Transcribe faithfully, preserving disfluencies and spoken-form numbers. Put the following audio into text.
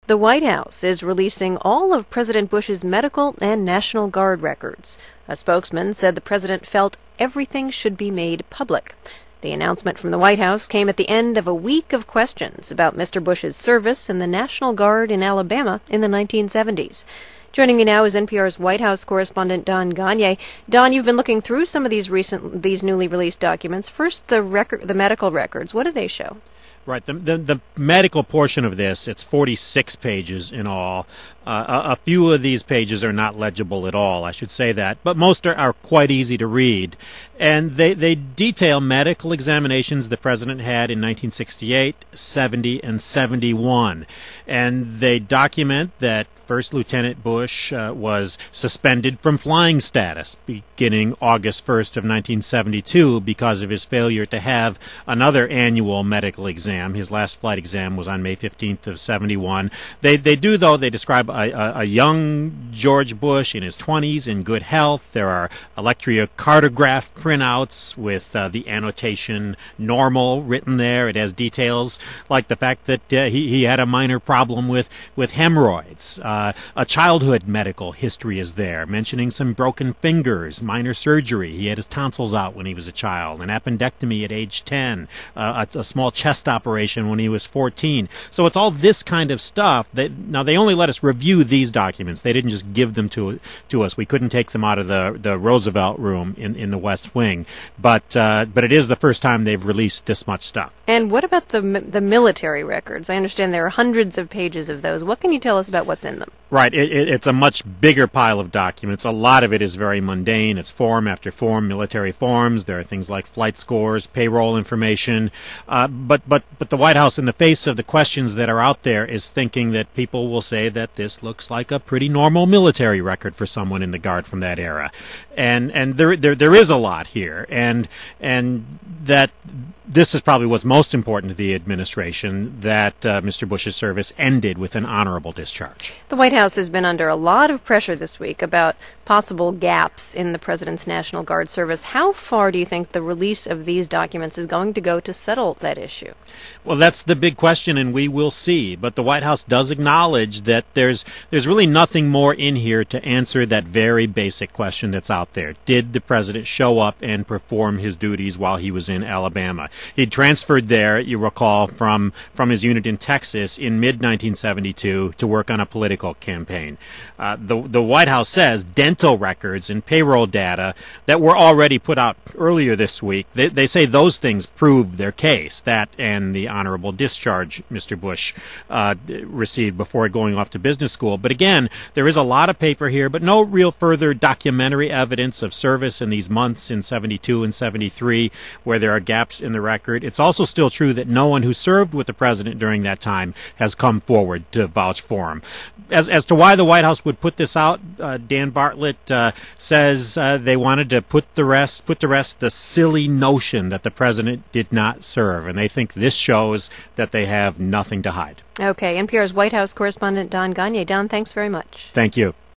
The White House is releasing all of President Bush's medical and National Guard records. A spokesman said the president felt everything should be made public. The announcement from the White House came at the end of a week of questions about Mister Bush's service in the National Guard in Alabama in the nineteen seventies. Joining me now is N P R's White House correspondent Don Gonyea. Don, you've been looking through some of these recent, these newly released documents. First, the record, the medical records. What do they show? Right. The, the the medical portion of this, it's forty-six pages in all. Uh, a, a few of these pages are not legible at all, I should say that, but most are, are quite easy to read. And they, they detail medical examinations the president had in nineteen sixty-eight, seventy, and seventy-one. And they document that First Lieutenant Bush uh, was suspended from flying status beginning August first of nineteen seventy-two because of his failure to have another annual medical exam. His last flight exam was on May fifteenth of seventy-one. They they do, though, they describe a, a, a young George Bush in his twenties in good health. There are electrocardiograph printouts with uh, the annotation normal written there. It has details like the fact that uh, he, he had a minor problem with, with hemorrhoids. Uh, a childhood medical history is there, mentioning some broken fingers, minor surgery. He had his tonsils out when he was a child, an appendectomy at age ten, uh, a, a small chest operation when he was fourteen. So it's all this kind of stuff. That, now, they only let us review these documents. They didn't just give them to to us. We couldn't take them out of the, the Roosevelt room in, in the West Wing. But uh, but it is the first time they've released this much stuff. And what about the the military records? I understand there are hundreds of pages of those. What can you tell us about what's in them? Right. It, it, it's a much bigger pile of documents. A lot of it is very mundane. It's form after form, military forms. There are things like flight scores, payroll information. Uh, but, but, but the White House, in the face of the questions that are out there, is thinking that people will say that this looks like a pretty normal military record for someone in the Guard from that era. And and there there there is a lot here. And and that this is probably what's most important to the administration, that uh, Mister Bush's service ended with an honorable discharge. The White House has been under a lot of pressure this week about possible gaps in the president's National Guard service. How far do you think the release of these documents is going to go to settle that issue? Well, that's the big question, and we will see. But the White House does acknowledge that there's there's really nothing more in here to answer that very basic question that's out there. Did the president show up and perform his duties while he was in Alabama? He'd transferred there, you recall, from, from his unit in Texas in mid nineteen seventy-two to work on a political campaign. Uh, the, the White House says dental records and payroll data that were already put out earlier this week, they, they say those things prove their case, that and the honorable discharge Mister Bush uh, received before going off to business school. But again, there is a lot of paper here, but no real further documentary evidence of service in these months in seventy-two and seventy-three where there are gaps in the record. It's also still true that no one who served with the president during that time has come forward to vouch for him. As as to why the White House would put this out, uh, Dan Bartlett uh, says uh, they wanted to put the rest put to rest the silly notion that the president did not serve, and they think this shows that they have nothing to hide. Okay, N P R's White House correspondent Don Gonyea. Don, thanks very much. Thank you.